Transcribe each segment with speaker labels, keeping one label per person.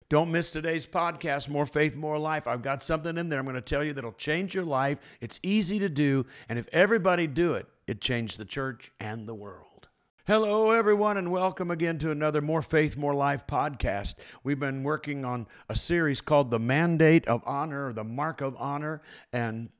Speaker 1: Don't miss today's podcast, More Faith, More Life. I've got something in there I'm going to tell you that'll change your life. It's easy to do, and if everybody do it, it changed the church and the world. Hello, everyone, and welcome again to another More Faith, More Life podcast. We've been working on a series called The Mandate of Honor, or The Mark of Honor, and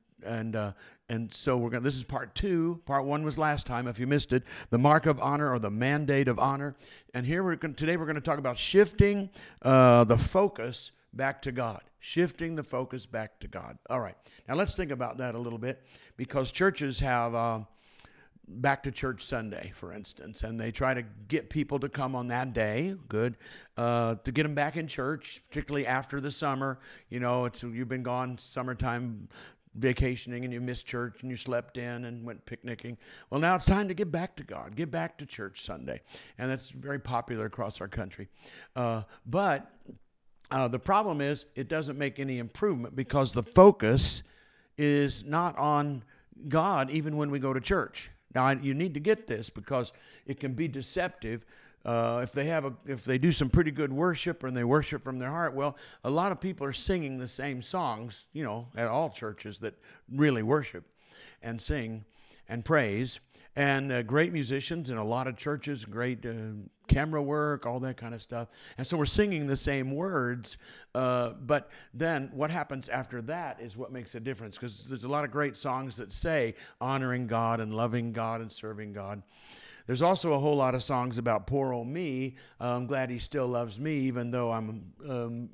Speaker 1: so we're going. This is part 2. Part 1 was last time. If you missed it, the mark of honor or the mandate of honor. And today we're going to talk about shifting the focus back to God. Shifting the focus back to God. All right. Now let's think about that a little bit, because churches have Back to Church Sunday, for instance, and they try to get people to come on that day. Good. To get them back in church, particularly after the summer. You know, you've been gone summertime vacationing and you missed church and you slept in and went picnicking. Well, now it's time to get back to God, get back to church Sunday. And that's very popular across our country. But the problem is it doesn't make any improvement, because the focus is not on God even when we go to church. Now, you need to get this, because it can be deceptive. If they do some pretty good worship and they worship from their heart, well, a lot of people are singing the same songs, you know, at all churches that really worship and sing and praise, and great musicians in a lot of churches, great camera work, all that kind of stuff. And so we're singing the same words, but then what happens after that is what makes a difference, because there's a lot of great songs that say honoring God and loving God and serving God. There's also a whole lot of songs about poor old me. I'm glad he still loves me, even though I'm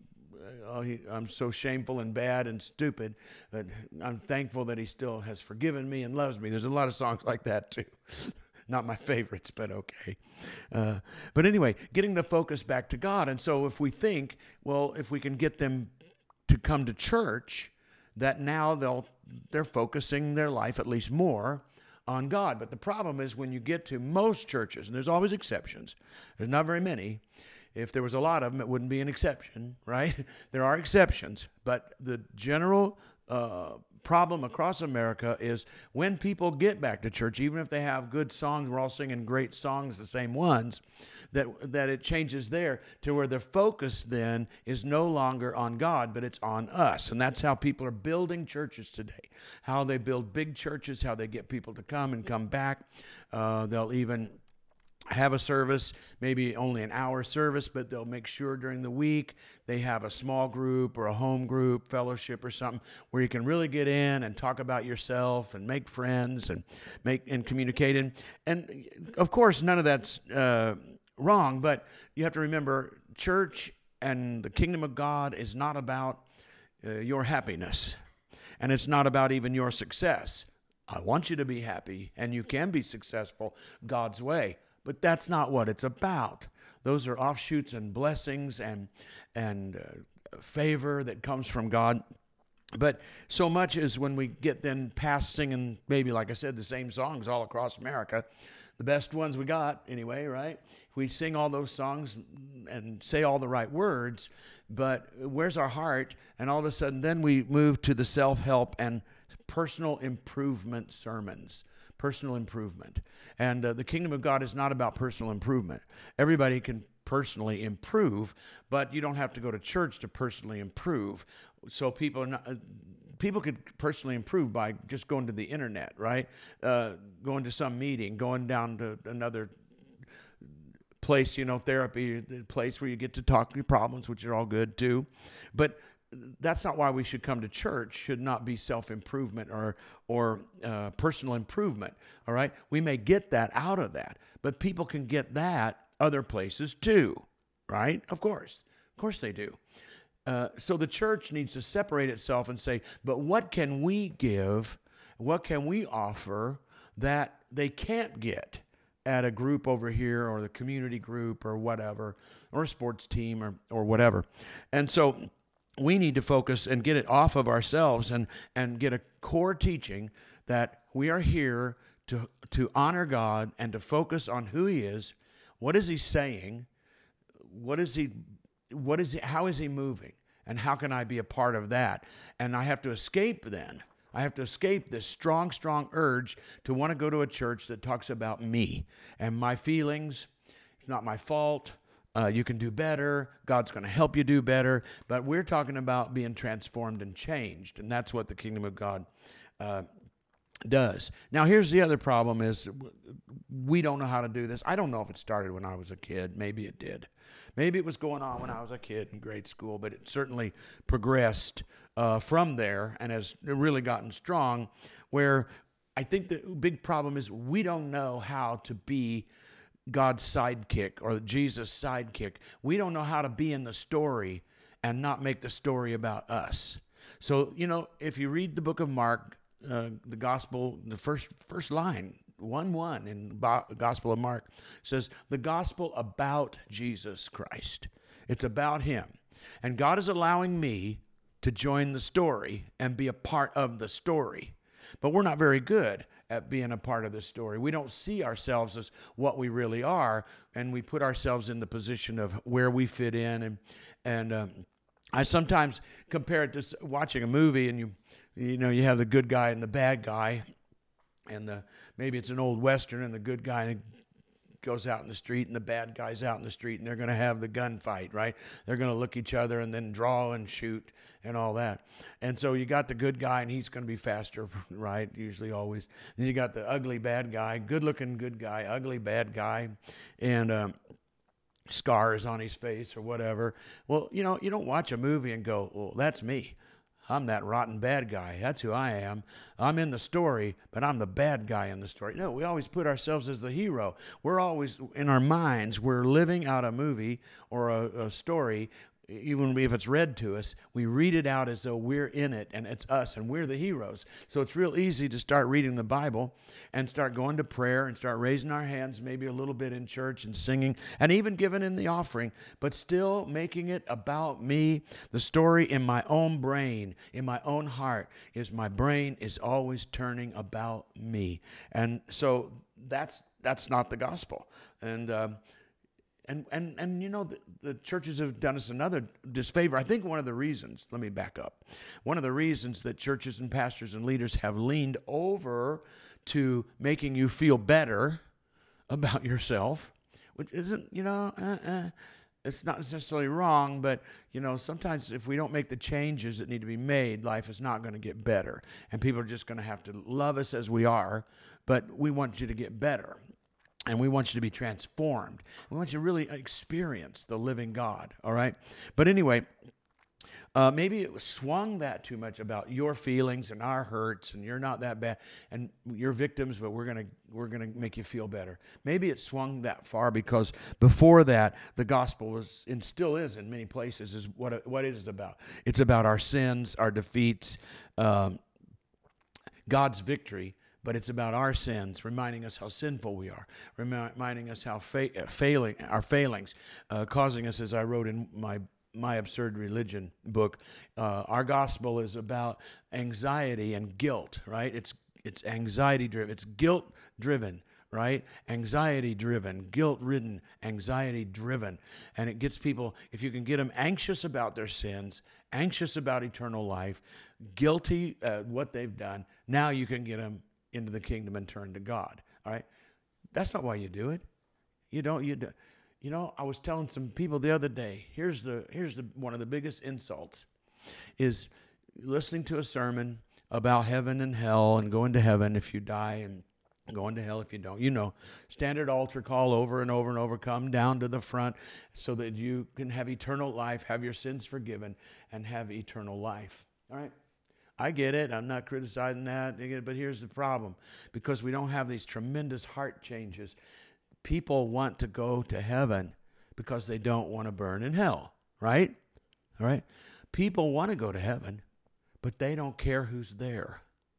Speaker 1: so shameful and bad and stupid. But I'm thankful that he still has forgiven me and loves me. There's a lot of songs like that too. Not my favorites, but okay. But anyway, getting the focus back to God. And so if we think, well, if we can get them to come to church, that now they're focusing their life at least more on God. But the problem is, when you get to most churches, and there's always exceptions, there's not very many. If there was a lot of them, it wouldn't be an exception, right? There are exceptions, but the general problem across America is when people get back to church, even if they have good songs, we're all singing great songs, the same ones, that it changes there to where their focus then is no longer on God, but it's on us. And that's how people are building churches today, how they build big churches, how they get people to come and come back. They'll even have a service, maybe only an hour service, but they'll make sure during the week they have a small group or a home group fellowship or something where you can really get in and talk about yourself and make friends and communicate. And of course, none of that's wrong, but you have to remember, church and the kingdom of God is not about your happiness, and it's not about even your success. I want you to be happy, and you can be successful God's way. But that's not what it's about. Those are offshoots and blessings and favor that comes from God. But so much is when we get then past singing, maybe, like I said, the same songs all across America, the best ones we got anyway, right? We sing all those songs and say all the right words, but where's our heart? And all of a sudden then we move to the self-help and personal improvement sermons. Personal improvement. And the kingdom of God is not about personal improvement. Everybody can personally improve, but you don't have to go to church to personally improve. So people could personally improve by just going to the internet, right? Going to some meeting, going down to another place, therapy, place where you get to talk your problems, which are all good too. But that's not why we should come to church. Should not be self-improvement or personal improvement, all right? We may get that out of that, but people can get that other places too, right? Of course they do. So the church needs to separate itself and say, but what can we give, what can we offer that they can't get at a group over here, or the community group, or whatever, or a sports team, or whatever. And so we need to focus and get it off of ourselves and get a core teaching that we are here to honor God and to focus on who he is, what is he saying, how is he moving, and how can I be a part of that? And I have to escape then. I have to escape this strong, strong urge to want to go to a church that talks about me and my feelings. It's not my fault. You can do better. God's going to help you do better. But we're talking about being transformed and changed, and that's what the kingdom of God does. Now, here's the other problem is we don't know how to do this. I don't know if it started when I was a kid. Maybe it did. Maybe it was going on when I was a kid in grade school, but it certainly progressed from there and has really gotten strong, where I think the big problem is we don't know how to be God's sidekick or Jesus' sidekick. We don't know how to be in the story and not make the story about us. So, if you read the book of Mark, the gospel, the first line, 1:1 in the Gospel of Mark says, the gospel about Jesus Christ. It's about him. And God is allowing me to join the story and be a part of the story. But we're not very good at being a part of the story. We don't see ourselves as what we really are, and we put ourselves in the position of where we fit in. And I sometimes compare it to watching a movie, and you have the good guy and the bad guy, and maybe it's an old Western, and the good guy goes out in the street, and the bad guy's out in the street, and they're going to have the gunfight, right? They're going to look each other and then draw and shoot and all that. And so you got the good guy, and he's going to be faster, right? Usually, always. Then you got the ugly bad guy, good-looking good guy, ugly bad guy, and scars on his face or whatever. Well, you don't watch a movie and go, well, that's me. I'm that rotten bad guy. That's who I am. I'm in the story, but I'm the bad guy in the story. No, we always put ourselves as the hero. We're always, in our minds, we're living out a movie or a story. Even if it's read to us, we read it out as though we're in it and it's us and we're the heroes. So it's real easy to start reading the Bible and start going to prayer and start raising our hands maybe a little bit in church and singing and even giving in the offering, but still making it about me. The story in my own brain, in my own heart, is my brain is always turning about me. And so that's not the gospel. And the churches have done us another disfavor. I think one of the reasons, let me back up. One of the reasons that churches and pastors and leaders have leaned over to making you feel better about yourself, which isn't, it's not necessarily wrong, but, sometimes if we don't make the changes that need to be made, life is not going to get better. And people are just going to have to love us as we are, but we want you to get better. And we want you to be transformed. We want you to really experience the living God, all right? But anyway, maybe it was swung that too much about your feelings and our hurts, and you're not that bad, and you're victims, but we're gonna make you feel better. Maybe it swung that far because before that, the gospel was, and still is in many places, is what it is about. It's about our sins, our defeats, God's victory. But it's about our sins, reminding us how sinful we are, reminding us how our failings, causing us, as I wrote in my Absurd Religion book, our gospel is about anxiety and guilt, right? It's anxiety driven, it's guilt driven, right? Anxiety driven, guilt ridden, anxiety driven, and it gets people. If you can get them anxious about their sins, anxious about eternal life, guilty what they've done, now you can get them into the kingdom and turn to God. All right, that's not why you do it. I was telling some people the other day. Here's the one of the biggest insults is listening to a sermon about heaven and hell and going to heaven if you die and going to hell if you don't. Standard altar call over and over and over. Come down to the front so that you can have eternal life, have your sins forgiven, and have eternal life. All right. I get it. I'm not criticizing that. But here's the problem. Because we don't have these tremendous heart changes, people want to go to heaven because they don't want to burn in hell, right? All right? People want to go to heaven, but they don't care who's there.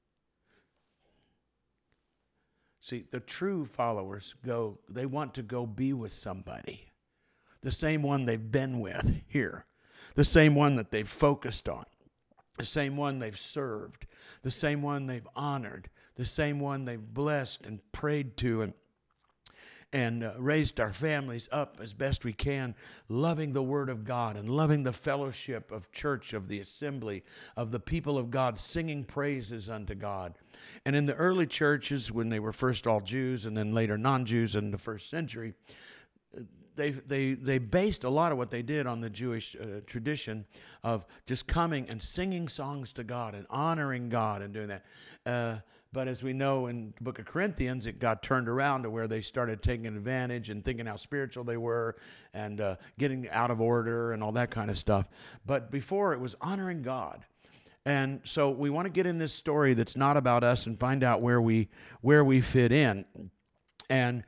Speaker 1: See, the true followers they want to go be with somebody. The same one they've been with here. The same one that they've focused on. The same one they've served, the same one they've honored, the same one they've blessed and prayed to and raised our families up as best we can, loving the Word of God and loving the fellowship of church, of the assembly, of the people of God, singing praises unto God. And in the early churches, when they were first all Jews and then later non-Jews in the first century, they based a lot of what they did on the Jewish tradition of just coming and singing songs to God and honoring God and doing that. But as we know in the book of Corinthians, it got turned around to where they started taking advantage and thinking how spiritual they were and getting out of order and all that kind of stuff. But before, it was honoring God. And so we want to get in this story that's not about us and find out where we fit in. And,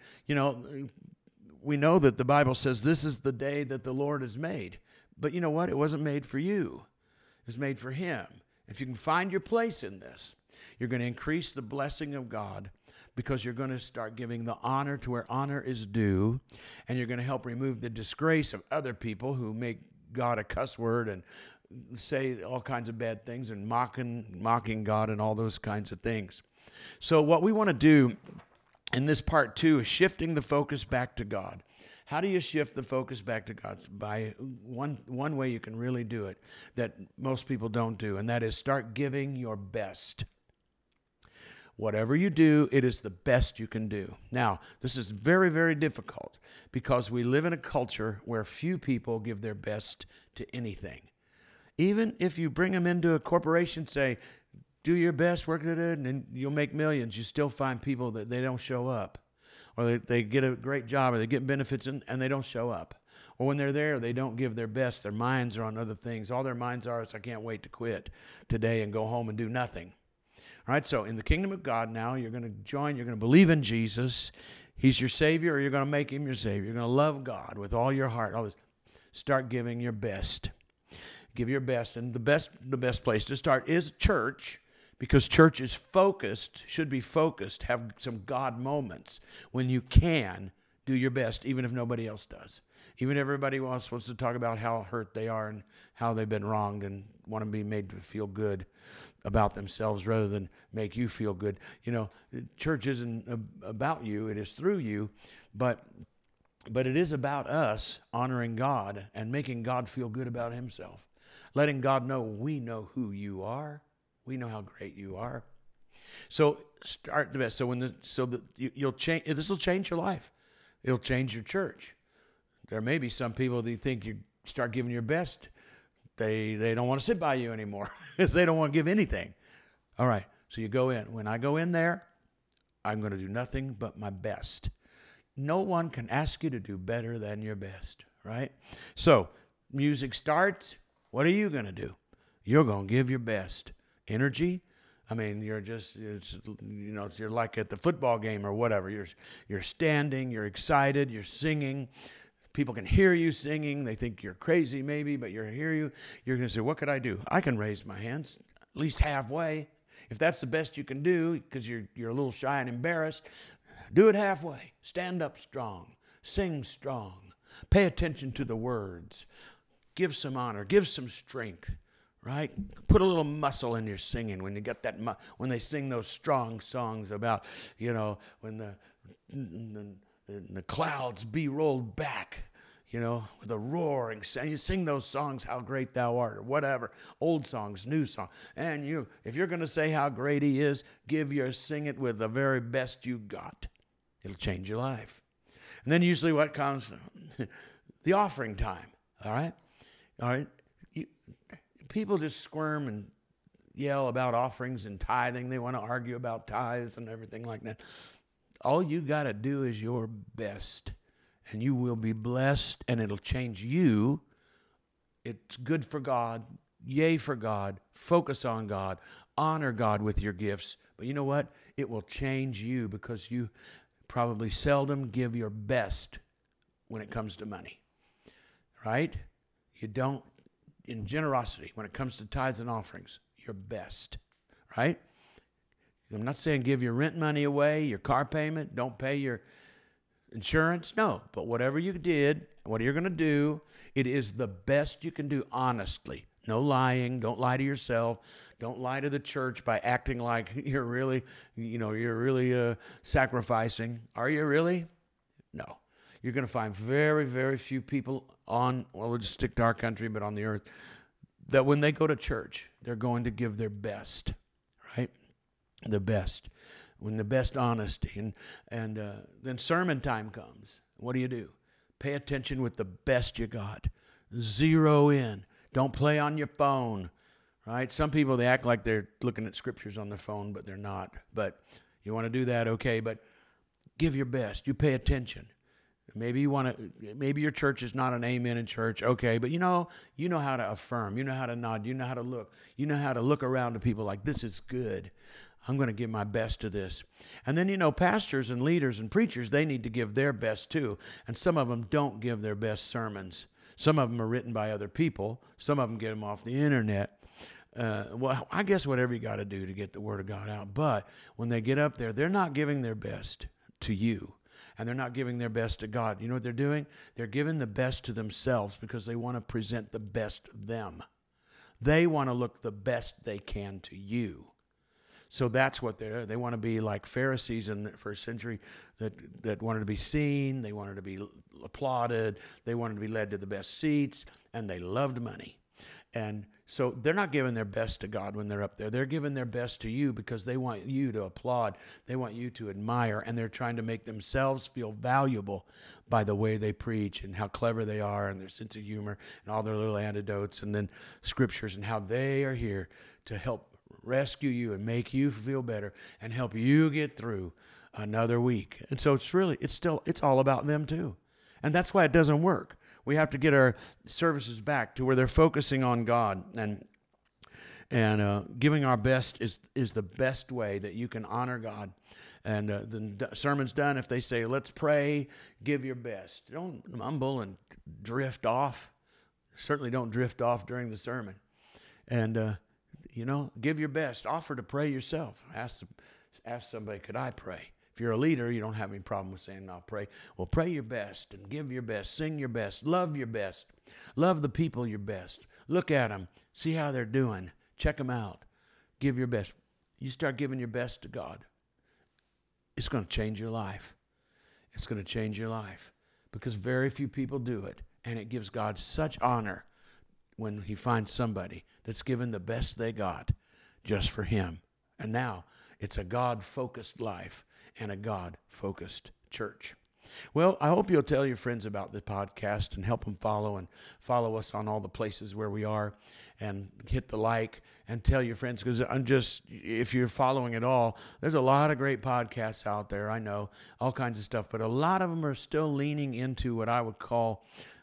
Speaker 1: we know that the Bible says this is the day that the Lord has made. But you know what? It wasn't made for you. It was made for him. If you can find your place in this, you're going to increase the blessing of God because you're going to start giving the honor to where honor is due, and you're going to help remove the disgrace of other people who make God a cuss word and say all kinds of bad things and mocking God and all those kinds of things. So what we want to do in this part 2 is shifting the focus back to God. How do you shift the focus back to God? By one way you can really do it that most people don't do, and that is start giving your best. Whatever you do, it is the best you can do. Now, this is very, very difficult because we live in a culture where few people give their best to anything. Even if you bring them into a corporation, say, do your best, work at it, and you'll make millions, you still find people that they don't show up. Or they get a great job, or they get benefits, and they don't show up. Or when they're there, they don't give their best. Their minds are on other things. All their minds are is, I can't wait to quit today and go home and do nothing. All right, so in the kingdom of God now, you're going to join, you're going to believe in Jesus. He's your Savior, or you're going to make him your Savior. You're going to love God with all your heart. All this. Start giving your best. Give your best. And the best place to start is church, because church is focused, should be focused, have some God moments when you can do your best, even if nobody else does. Even if everybody else wants to talk about how hurt they are and how they've been wronged and want to be made to feel good about themselves rather than make you feel good. Church isn't about you, it is through you, but it is about us honoring God and making God feel good about himself. Letting God know we know who you are. We know how great you are. So start the best. You'll change. This will change your life. It'll change your church. There may be some people that think you start giving your best, they don't want to sit by you anymore because they don't want to give anything. All right. So you go in. When I go in there, I'm going to do nothing but my best. No one can ask you to do better than your best. Right. So music starts. What are you going to do? You're going to give your best. Energy. I mean, you're like at the football game or whatever. You're standing, you're excited, you're singing. People can hear you singing. They think you're crazy maybe, but you're going to say, what could I do? I can raise my hands at least halfway. If that's the best you can do because you're a little shy and embarrassed, do it halfway. Stand up strong. Sing strong. Pay attention to the words. Give some honor. Give some strength. Right? Put a little muscle in your singing when you get that, when they sing those strong songs about, when the clouds be rolled back, with a roaring sound. You sing those songs, How Great Thou Art, or whatever, old songs, new songs. And if you're going to say how great he is, sing it with the very best you got. It'll change your life. And then usually what comes? The offering time. All right? All right? People just squirm and yell about offerings and tithing. They want to argue about tithes and everything like that. All you got to do is your best, and you will be blessed, and it'll change you. It's good for God. Yay for God. Focus on God. Honor God with your gifts. But you know what? It will change you because you probably seldom give your best when it comes to money. Right? You don't. In generosity, when it comes to tithes and offerings, your best, right? I'm not saying give your rent money away, your car payment, don't pay your insurance. No, but whatever you did, what you're going to do, it is the best you can do honestly. No lying. Don't lie to yourself. Don't lie to the church by acting like you're really sacrificing. Are you really? No. You're going to find very, very few people we'll just stick to our country, but on the earth, that when they go to church, they're going to give their best, right? The best. When the best honesty. And then sermon time comes. What do? Pay attention with the best you got. Zero in. Don't play on your phone, right? Some people, they act like they're looking at scriptures on their phone, but they're not. But you want to do that, okay, but give your best. You pay attention. Maybe your church is not an amen in church, okay, but you know how to affirm, you know how to nod, you know how to look around to people like, this is good. I'm going to give my best to this. And then, pastors and leaders and preachers, they need to give their best too. And some of them don't give their best sermons. Some of them are written by other people. Some of them get them off the internet. Well, I guess whatever you got to do to get the word of God out. But when they get up there, they're not giving their best to you. And they're not giving their best to God. You know what they're doing? They're giving the best to themselves because they want to present the best them. They want to look the best they can to you. So that's what they want to be like Pharisees in the first century that wanted to be seen. They wanted to be applauded. They wanted to be led to the best seats, and they loved money. And so they're not giving their best to God when they're up there. They're giving their best to you because they want you to applaud. They want you to admire, and they're trying to make themselves feel valuable by the way they preach and how clever they are and their sense of humor and all their little anecdotes and then scriptures and how they are here to help rescue you and make you feel better and help you get through another week. And so it's all about them too. And that's why it doesn't work. We have to get our services back to where they're focusing on God and giving our best is the best way that you can honor God. And the sermon's done. If they say, let's pray, give your best. Don't mumble and drift off. Certainly don't drift off during the sermon. And, give your best. Offer to pray yourself. Ask somebody, could I pray? If you're a leader, you don't have any problem with saying, I'll pray. Well, pray your best and give your best. Sing your best. Love your best. Love the people your best. Look at them. See how they're doing. Check them out. Give your best. You start giving your best to God. It's going to change your life. It's going to change your life because very few people do it. And it gives God such honor when he finds somebody that's given the best they got just for him. And now it's a God-focused life and a God-focused church. Well, I hope you'll tell your friends about the podcast and help them follow us on all the places where we are and hit the like and tell your friends because if you're following it all, there's a lot of great podcasts out there. I know all kinds of stuff, but a lot of them are still leaning into what I would call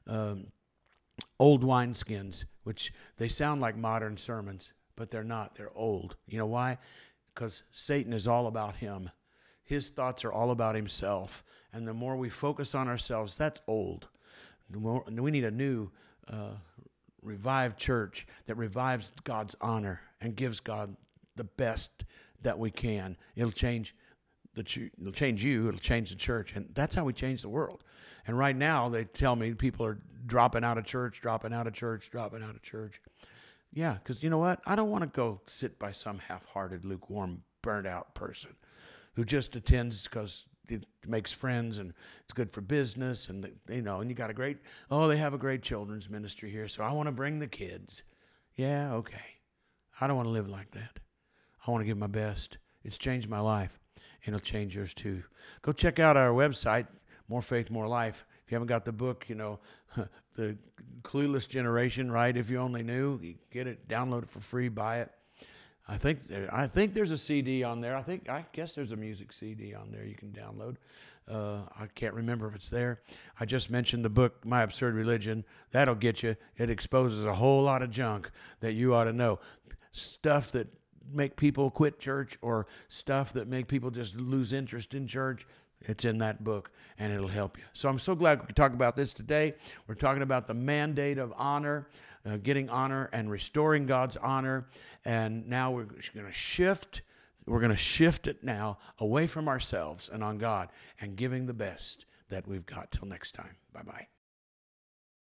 Speaker 1: old wineskins, which they sound like modern sermons, but they're not. They're old. You know why? Because Satan is all about him. His thoughts are all about himself. And the more we focus on ourselves, that's old. We need a new revived church that revives God's honor and gives God the best that we can. It'll change you, it'll change the church. And that's how we change the world. And right now, they tell me people are dropping out of church. Yeah, because you know what? I don't want to go sit by some half-hearted, lukewarm, burnt-out person who just attends because it makes friends and it's good for business and, and you got they have a great children's ministry here, so I want to bring the kids. Yeah, okay. I don't want to live like that. I want to give my best. It's changed my life, and it'll change yours too. Go check out our website, More Faith, More Life. If you haven't got the book, The Clueless Generation, right? If you only knew, you get it, download it for free, buy it. I think there's a CD on there. I guess there's a music CD on there you can download. I can't remember if it's there. I just mentioned the book, My Absurd Religion. That'll get you. It exposes a whole lot of junk that you ought to know. Stuff that make people quit church or stuff that make people just lose interest in church. It's in that book, and it'll help you. So I'm so glad we could talk about this today. We're talking about the mandate of honor, getting honor and restoring God's honor. And now we're going to shift. We're going to shift it now away from ourselves and on God and giving the best that we've got. Till next time. Bye-bye.